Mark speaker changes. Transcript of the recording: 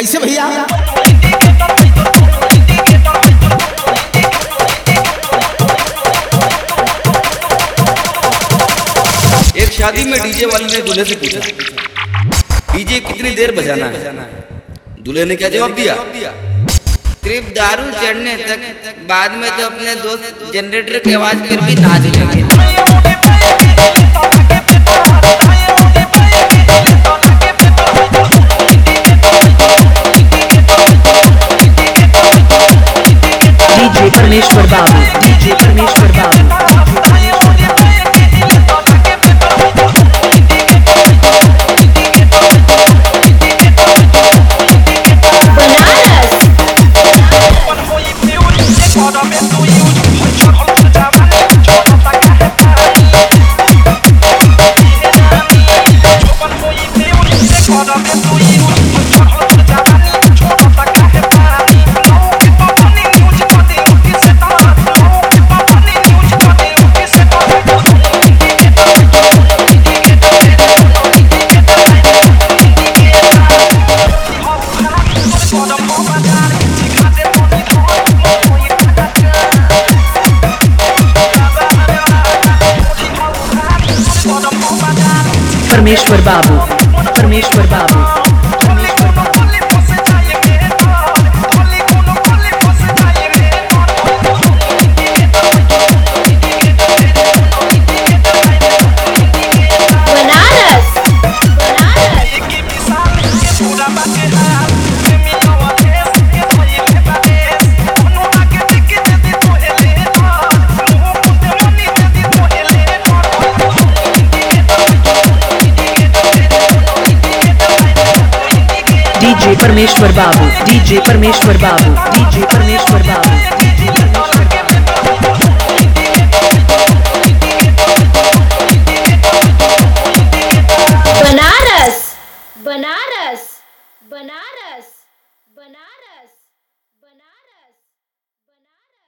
Speaker 1: कैसे भैया?
Speaker 2: एक शादी में डीजे वाले ने दूल्हे से पूछा, डीजे कितनी देर बजाना है? दूल्हे ने क्या जवाब दिया? सिर्फ दारू चढ़ने तक, बाद में तो अपने दोस्त जनरेटर की आवाज पर भी नाच लेंगे।
Speaker 3: डीजे परमेश्वर बाबू, डीजे परमेश्वर बाबू। परमेश्वर बाबू, परमेश्वर बाबू। डीजे परमेश्वर बाबू, डीजे परमेश्वर बाबू, डीजे परमेश्वर बाबू, डीजे परमेश्वर बाबू। बनारस, बनारस, बनारस, बनारस।